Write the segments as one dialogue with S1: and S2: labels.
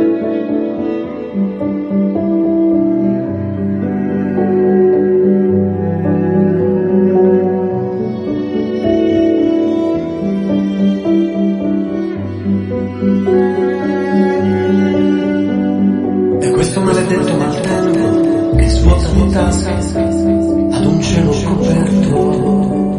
S1: E questo maledetto maltempo che svuota le tasche ad un cielo scoperto,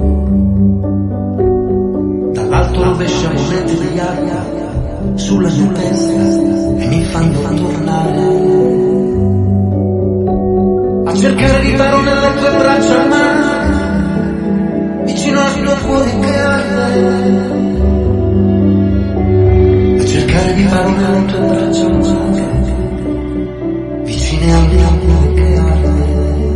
S1: dall'alto rovescia monete di aria sulla mia testa e mi fanno tornare a cercare riparo nelle tue braccia, ma vicino al tuo cuore che arde, a cercare riparo nelle tue braccia, ma vicino al mio cuore che arde.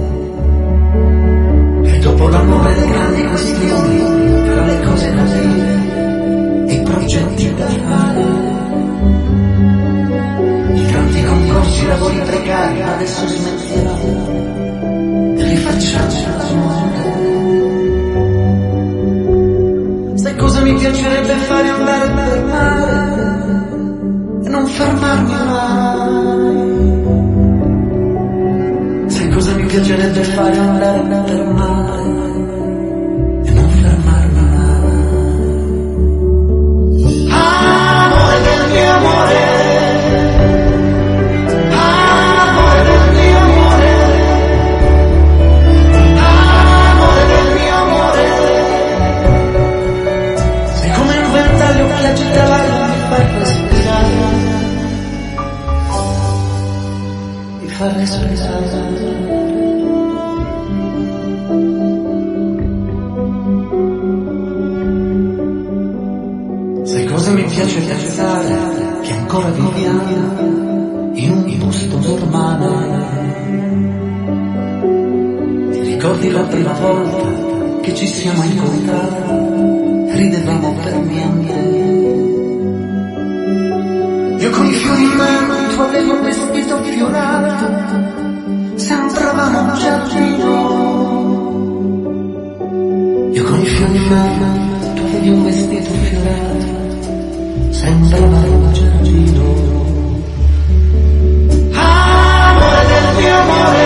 S1: E dopo l'amore dei grandi questioni, tra le cose da dire e i progetti da fare, i tanti concorsi, i lavori precari, adesso smettiamo e rifacciamo l'amore. Sai cosa mi piacerebbe fare? Andare per mare e non fermarmi mai. Sai cosa mi piacerebbe fare? Andare per mare e non fermarmi mai. Amore del mio amore, amore del mio amore, amore del mio amore. Sei come un ventaglio che agita l'aria, mi fa respirare, mi fa respirare. Sai cosa mi piace pensare? Che ancora viviamo in un posto normale. Ti ricordi la prima volta che ci siamo incontrati? Ridevamo per niente. Io con i fiori in mano, tu avevi un vestito fiorato, sembravamo un giardino. Io con i fiori in mano, tu avevi un vestito fiorato, sembrava un giardino. Amore del mio amore,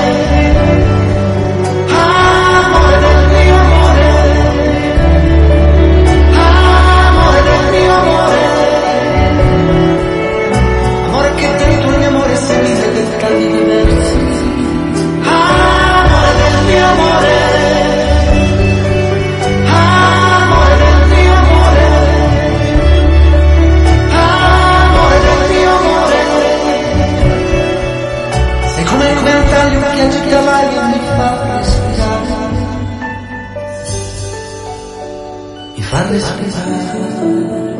S1: amore del mio amore, amore del mio amore, amore che dentro il mio amore si mise dettagli diversi. Amore del mio amore, che agita l'aria, mi fa respirare, mi fa respirare.